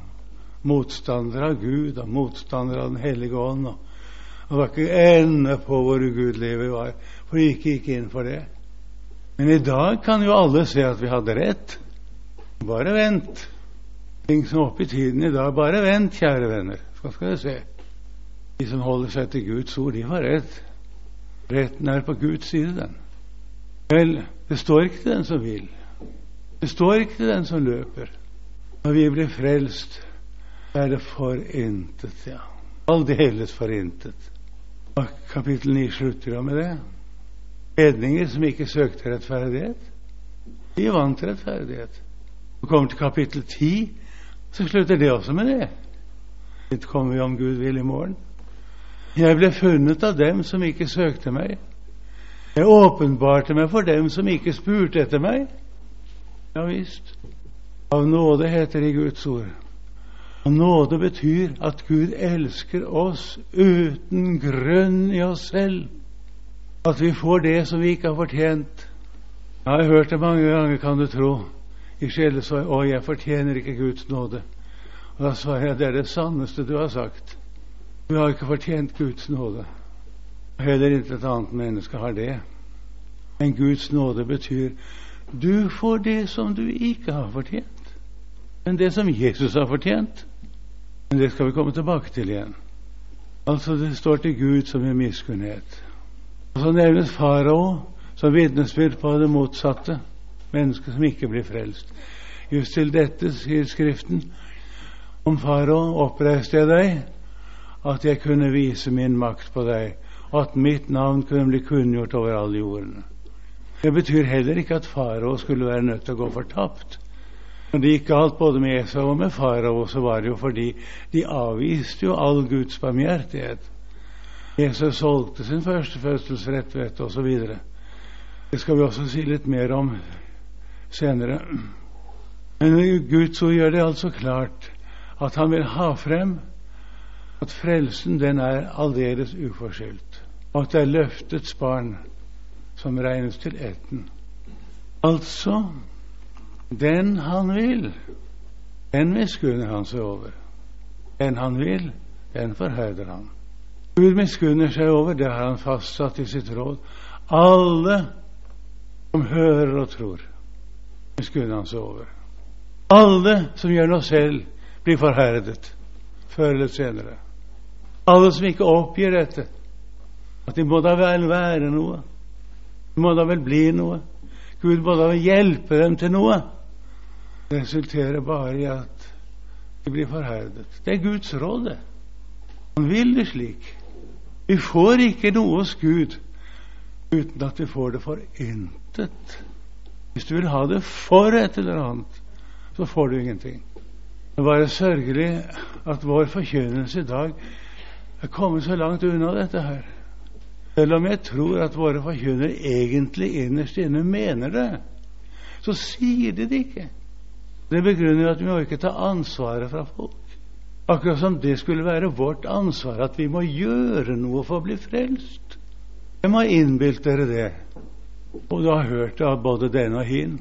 motstandere av Gud og motstandere av den hellige ånd, og det var ikke ende på hvor ugudlige vi var, for vi ikke gikk inn for det. Men i dag kan jo alle se at vi hadde rett. Bare vent. Ting som er oppe i tiden i dag, bare vent, kjære venner. Så skal dere se. De som holder seg til Guds ord, de har rett. Retten er på Guds side, den. Vel, det står ikke til den som vil. Det står ikke til den som løper. Når vi blir frelst, er det for intet, ja. Aldeles for intet. Og kapittel 9 slutter jo med det. Hedninger som ikke søkte rettferdighet, de vant rettferdighet. Og kommer til kapittel 10, så slutter det også med det. Dit kommer vi om Gud vil i morgen. Jeg ble funnet av dem som ikke søkte meg. Jeg åpenbarte meg for dem som ikke spurte etter meg. Ja visst. Av nåde heter det i Guds ord. Og nåde betyr at Gud elsker oss uten grunn i oss selv. At vi får det som vi ikke har fortjent. Jeg har hørt det mange ganger, kan du tro, i sjelesorg, og jeg fortjener ikke Guds nåde. Og da svarer jeg, det er det sanneste du har sagt. Du har ikke fortjent Guds nåde. Heller ikke et annet menneske har det. Men Guds nåde betyr du får det som du ikke har fortjent, men det som Jesus har fortjent. Men det skal vi komme tilbake til igjen. Altså det står til Gud som er miskunnhet. Og så nevnes farao som vitnesbyrd på det motsatte, mennesker som ikke blir frelst. Just til dette sier Skriften om farao oppreiste jeg deg, at jeg kunne vise min makt på deg, og at mitt navn kunne bli kunngjort over alle jordene. Det betyr heller ikke at farao skulle være nødt til å gå fortapt. Når det gikk galt både med Esau og med farao, så var det jo fordi de avviste jo all Guds barmhjertighet. Esau solgte sin førstefødselsrett, vet du, og så videre. Det skal vi også si litt mer om senere. Men Guds ord gjør det altså klart at han vil ha frem at frelsen den er aldeles uforskyldt, og at det er løftets barn som regnes til etten. Altså, den han vil, den miskunner han seg over. Den han vil, den forherder han. Gud miskunner seg over, det har han fastsatt i sitt råd. Alle som hører og tror, miskunner han seg over. Alle som gjør noe selv, blir forherdet, før eller senere. Alle som ikke oppgir dette, at de må da vel være noe, de må da vel bli noe, Gud må da vel hjelpe dem til noe, det resulterer bare i at de blir forherdet. Det er Guds råd, det. Han vil det slik. Vi får ikke noe hos Gud uten at vi får det for intet. Hvis du vil ha det for et eller annet, så får du ingenting. Det er bare sørgelig at vår forkynnelse i dag er kommet så langt unna dette her. Selv om jeg tror at våre forkynnere egentlig innerst inne mener det, så sier de det ikke. Det begrunner at vi må ikke ta ansvaret fra folk. Akkurat som det skulle være vårt ansvar at vi må gjøre noe for å bli frelst. Hvem har innbilt dere det? Og du har hørt det av både den og hin.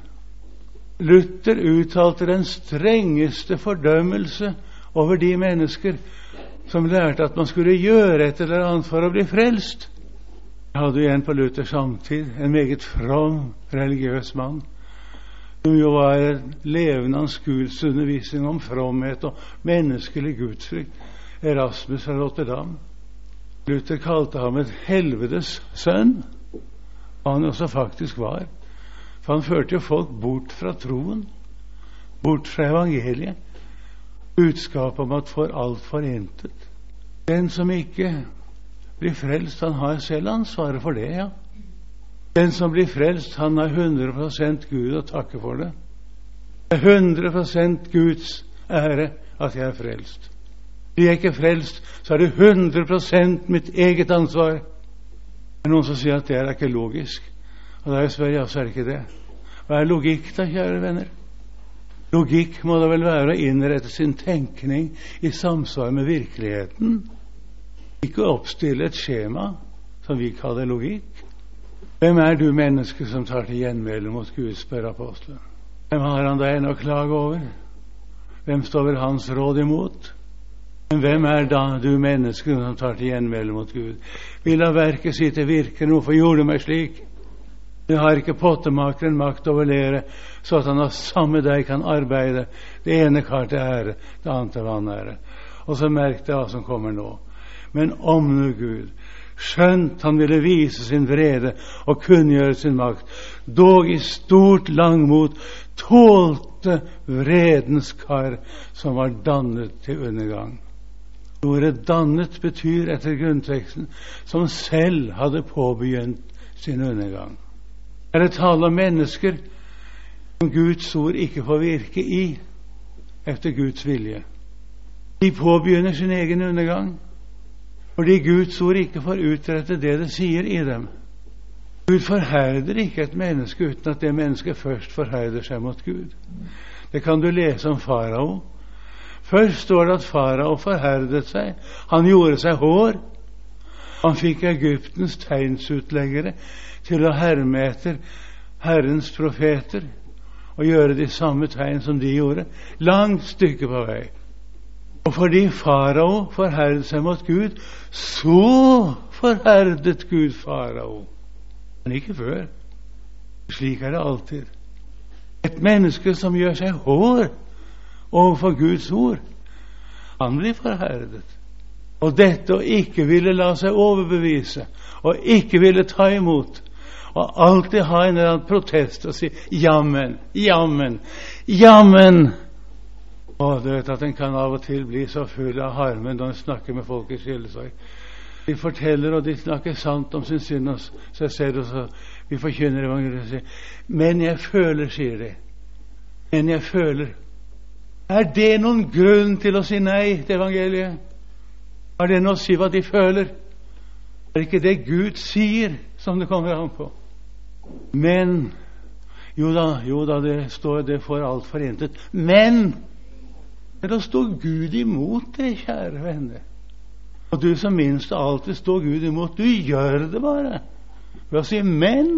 Luther uttalte den strengeste fordømmelse over de mennesker som lærte at man skulle gjøre et eller annet for å bli frelst. Jeg hadde en på Luthers samtid, en meget from, religiøs mann, som jo var en levende anskuelsesundervisning om fromhet og menneskelig gudsfrykt, Erasmus fra Rotterdam. Luther kalte ham et helvetes sønn, og han også faktisk var. For han førte jo folk bort fra troen, bort fra evangeliet, budskapet om at for alt for intet. Den som ikke blir frelst, han har selv ansvaret for det, ja. Den som blir frelst, han har 100% Gud å takke for det. Det er 100% Guds ære at jeg er frelst. Blir jeg ikke frelst, så er det 100% mitt eget ansvar. Det er noen som sier at det er ikke logisk. Og da jeg spør, ja, så er det ikke det. Hva er logikk da, kjære venner? Logikk må da vel være å innrette sin tenkning i samsvar med virkeligheten. Ikke oppstille et skjema som vi kaller logikk. Hvem er du menneske som tar til gjenmæle mot Gud, spør apostelen. Hvem har han da ennå å klage over? Hvem står vel hans råd imot? Men hvem er da du menneske som tar til gjenmæle mot Gud? Vil la verket si til virke, hvorfor gjorde du meg slik? Det har ikke pottemakeren makt over dere, så at han av samme deg kan arbeide, det ene kar til ære, det andre til vanære. Og så merk det hva som kommer nå. Men om nu Gud, skjønt han ville vise sin vrede og kunngjøre sin makt, dog i stort langmot tålte vredens kar som var dannet til undergang. Ordet dannet betyr etter grunnteksten som selv hadde påbegynt sin undergang. Er det tale om mennesker som Guds ord ikke får virke i etter Guds vilje? De påbegynner sin egen undergang fordi Guds ord ikke får utrette det det sier i dem. Gud forherder ikke et menneske uten at det mennesket først forherder seg mot Gud. Det kan du lese om farao. Først står det at farao forherdet seg. Han gjorde seg hår. Han fikk Egyptens tegnsutleggere til å herme etter Herrens profeter og gjøre de samme tegn som de gjorde, langt stykke på vei. Og fordi farao forherdet seg mot Gud, så forherdet Gud farao. Men ikke før. Slik er det alltid. Et menneske som gjør seg hår overfor Guds ord, han blir forherdet. Og dette å ikke ville la seg overbevise, og ikke ville ta imot, og alltid ha en eller annen protest og si jammen, jammen, jammen. Og du vet at en kan av og til bli så full av harmen når en snakker med folk i skillesorg. De forteller, og de snakker sant om sin synd og seg selv, og så vi forkynner evangeliet og sier, men jeg føler, sier de. Men jeg føler. Er det noen grunn til å si nei til evangeliet? Er det noe å si hva de føler? Er det ikke det Gud sier som det kommer an på? Men, jo da, det står det for alt for intet. Men da står Gud imot det, kjære venner. Og du som minst alltid står Gud imot, du gjør det bare. Ved å si men.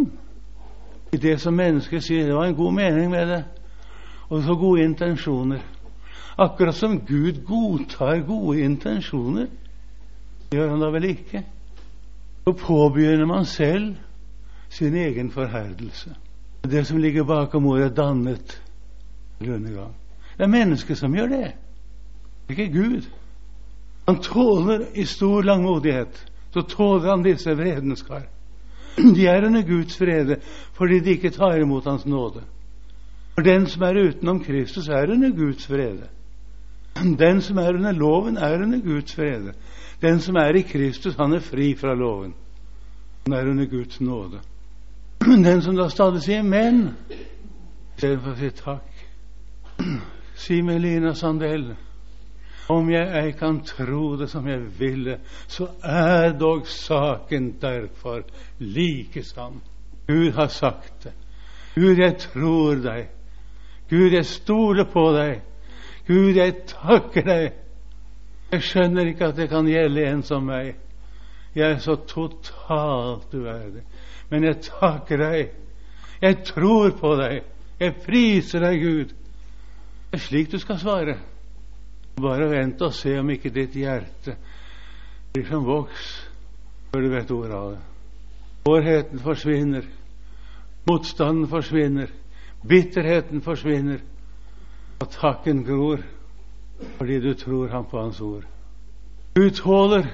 I det som mennesker sier, det var en god mening med det. Og så gode intensjoner. Akkurat som Gud godtar gode intensjoner, gjør han da vel ikke. Så påbegynner man selv sin egen forherdelse. Det som ligger bakom ordet dannet undergang. Det er mennesker som gjør det. Ikke Gud. Han tåler i stor langmodighet, så tåler han disse vredens kar. De er under Guds vrede fordi de ikke tar imot hans nåde. For den som er utenom Kristus er under Guds vrede. Den som er under loven, er under Guds frede. Den som er i Kristus, han er fri fra loven. Han er under Guds nåde. Den som da stadig sier men, i stedet for å si takk, si Melina Sandell, om jeg ei kan tro det som jeg ville, så er dog saken derfor like sann. Gud har sagt det. Gud, jeg tror deg. Gud, jeg stoler på deg. Gud, jeg takker deg. Jeg skjønner ikke at det kan gjelde en som meg. Jeg er så totalt uverdig. Men jeg takker deg. Jeg tror på deg. Jeg priser deg, Gud. Det er slik du skal svare. Bare vent og se om ikke ditt hjerte blir som voks før du vet ordet av det. Hårheten forsvinner. Motstanden forsvinner. Bitterheten forsvinner. Og takken gror fordi du tror ham på hans ord. Gud tåler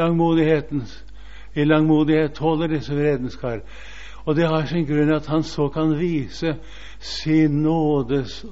i langmodighet tåler disse vredens kar. Og det har sin grunn at han så kan vise sin nådes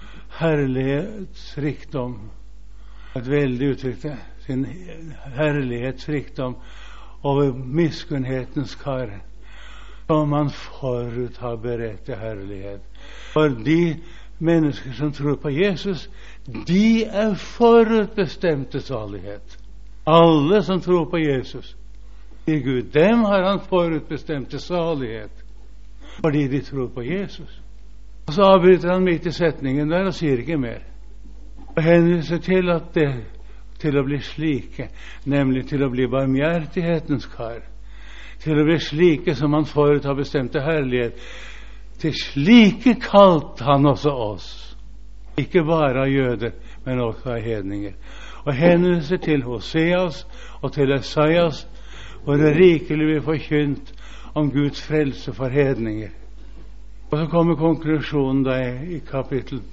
herlighetsrikdom. Et veldig uttrykk det. Sin herlighetsrikdom over miskunnhetens kar, som han forut har beredt til herlighet. For de mennesker som tror på Jesus, de er forutbestemt til salighet. Alle som tror på Jesus, i Gud, dem har han forutbestemt til salighet, fordi de tror på Jesus. Og så avbryter han midt i setningen der og sier ikke mer. Og henviser til å bli slike, nemlig til å bli barmhjertighetens kar, til å bli slike som han forut har bestemt til herlighet. Til slike kalte han også oss, ikke bare av jøder, men også av hedninger. Og henviser til Hoseas og til Esaias, hvor det rikelig blir forkynt om Guds frelse for hedninger. Og så kommer konklusjonen da i kapittel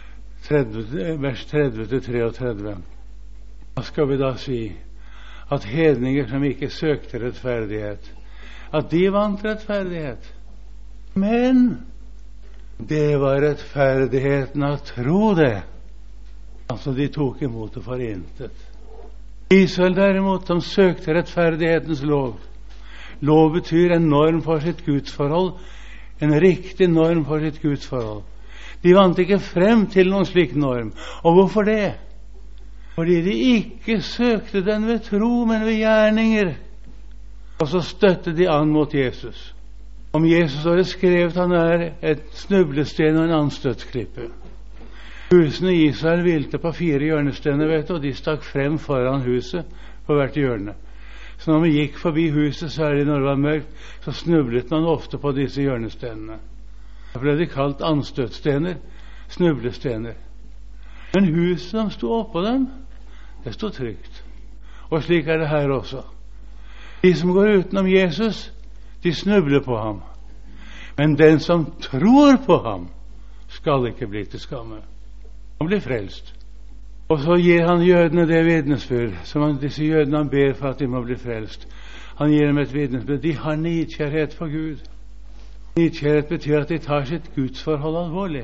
30, vers 30-33. Hva skal vi da si? At hedninger som ikke søkte rettferdighet, at de vant rettferdighet. Men det var rettferdigheten av tro det. Altså de tok imot det for intet. Israel derimot, de søkte rettferdighetens lov. Lov betyr en norm for sitt gudsforhold, en riktig norm for sitt gudsforhold. De vant ikke frem til noen slik norm. Og hvorfor det? Fordi de ikke søkte den ved tro, men ved gjerninger. Og så støtte de an mot Jesus. Om Jesus var det skrevet han er et snublesten og en anstøtsklippe. Husene i Israel hvilte på 4 hjørnestener, vet du, og de stakk frem foran huset på hvert hjørne. Så når man gikk forbi huset, særlig når det var mørkt, så snublet man ofte på disse hjørnestenene. Da ble de kalt anstøtstener, snublestener. Men huset som stod oppå dem, det stod trygt. Og slik er det her også. De som går utenom Jesus, de snubler på ham. Men den som tror på ham, skal ikke bli til skamme. Han blir frelst. Og så gir han jødene det vitnesbyrd, som disse jødene han ber for at de må bli frelst. Han gir dem et vitnesbyrd. De har nidkjærhet for Gud. Nidkjærhet betyr at de tar sitt gudsforhold alvorlig.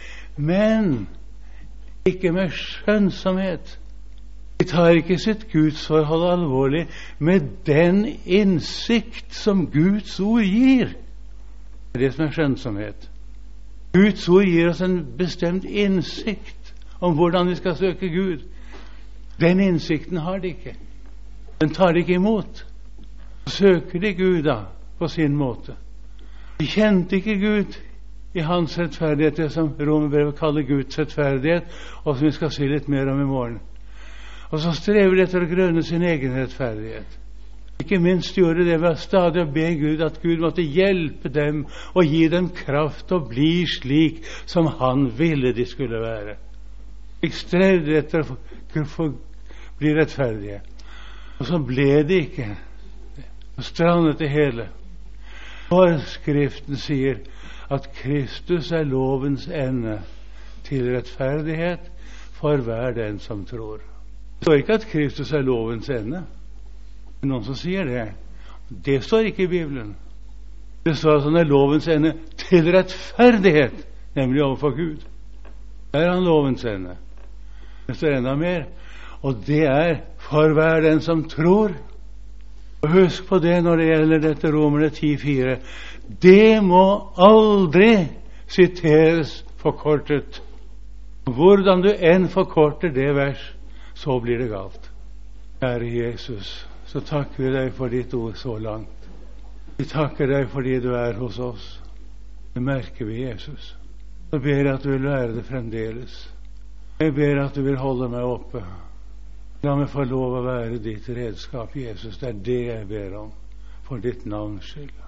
Men ikke med skjønnsomhet. De tar ikke sitt gudsforhold alvorlig med den innsikt som Guds ord gir. Det er det som er skjønnsomhet. Guds ord gir oss en bestemt innsikt om hvordan vi skal søke Gud. Den innsikten har de ikke. Den tar de ikke imot. Søker de Gud da på sin måte. De kjente ikke Gud i hans rettferdighet, det som Romerbrevet kaller Guds rettferdighet, og som vi skal si litt mer om i morgen. Og så strever de etter å grønne sin egen rettferdighet. Ikke minst gjorde det ved stadig å be Gud at Gud måtte hjelpe dem og gi dem kraft å bli slik som han ville de skulle være. De strevde etter å bli rettferdige. Og så ble de ikke. Og strandet det hele. For Skriften sier at Kristus er lovens ende til rettferdighet for hver den som tror. Det står ikke at Kristus er lovens ende. Men noen som sier det. Det står ikke i Bibelen. Det står at han er lovens ende til rettferdighet, nemlig overfor Gud. Der er han lovens ende. Det står enda mer, og det for hver den som tror. Og husk på det når det gjelder dette Romerne 10,4. Det må aldri siteres forkortet. Hvordan du enn forkorter det vers, så blir det galt. Kjære Jesus, så takker vi deg for ditt ord så langt. Vi takker deg fordi du hos oss. Det merker vi, Jesus. Jeg ber at du vil være det fremdeles. Jeg ber at du vil holde meg oppe. La meg få lov å være ditt redskap, Jesus. Det det jeg ber om, for ditt navns skyld.